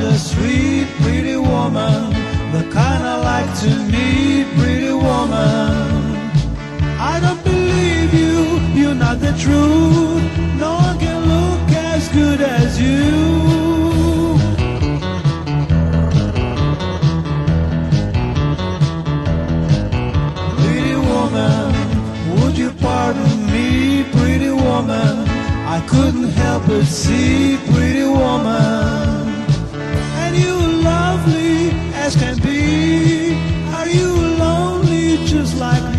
the street, pretty woman, the kind I like to meet, pretty woman. I don't believe you, you're not the truth. No one can look as good as you. Pretty woman, would you pardon me, pretty woman? I couldn't help but see, pretty woman. And you lovely as can be. Are you lonely just like